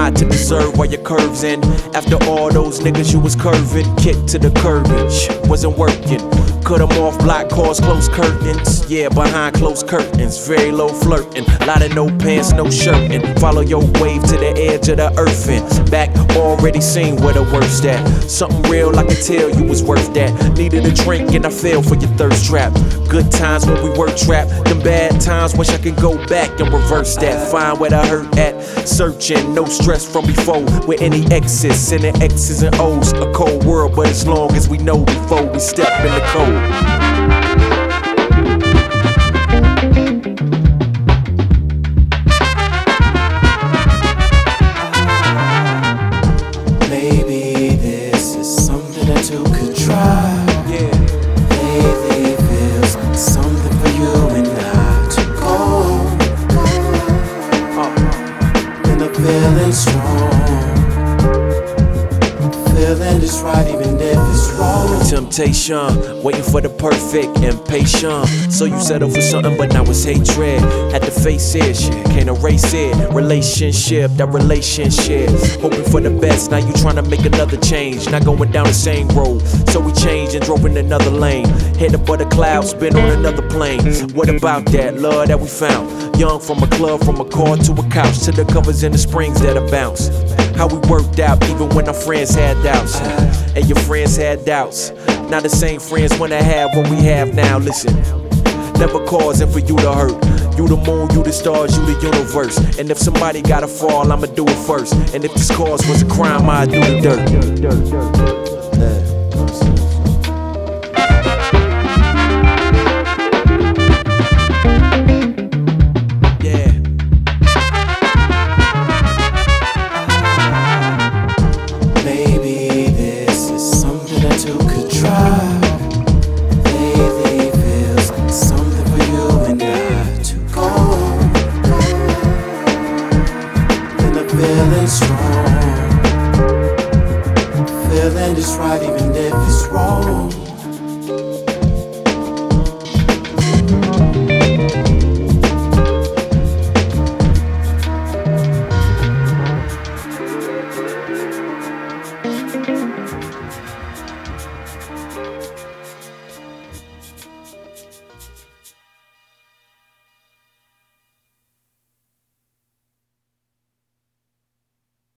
high to deserve all your curves in. After all those niggas you was curving, kick to the curving, shit wasn't working. Cut 'em off, block cars, close curtains. Yeah, behind closed curtains, very low flirting. Lot of no pants, no shirting. Follow your wave to the edge of the earth and back, already seen where the worst at. Something real, I can tell you was worth that. Needed a drink and I fell for your thirst trap. Good times when we work trap. Them bad times, wish I could go back and reverse that. Find where I hurt at. Searching, no stress from before. With any X's, sending X's and O's. A cold world, but as long as we know before we step in the cold. Maybe this is something that you could try. Yeah. Lately feels something for you and I to go. And I'm feeling strong. Feeling this right even if it's wrong. Temptation, waiting for the perfect, impatient. So you settle for something, but now it's hatred. Had to face it, shit, can't erase it. Relationship, that relationship. Hoping for the best, now you tryna make another change. Not going down the same road, so we changed and drove in another lane. Head above the clouds, been on another plane. What about that love that we found? Young from a club, from a car to a couch, to the covers and the springs that are bounce. How we worked out even when our friends had doubts. And your friends had doubts. Not the same friends when I have what we have now. Listen, never causing for you to hurt. You the moon, you the stars, you the universe. And if somebody gotta fall, I'ma do it first. And if this cause was a crime, I'd do the dirt. Maybe this is something that you could try. Lately feels something for you and I to go. And I'm feeling strong. Feeling this right even if it's wrong.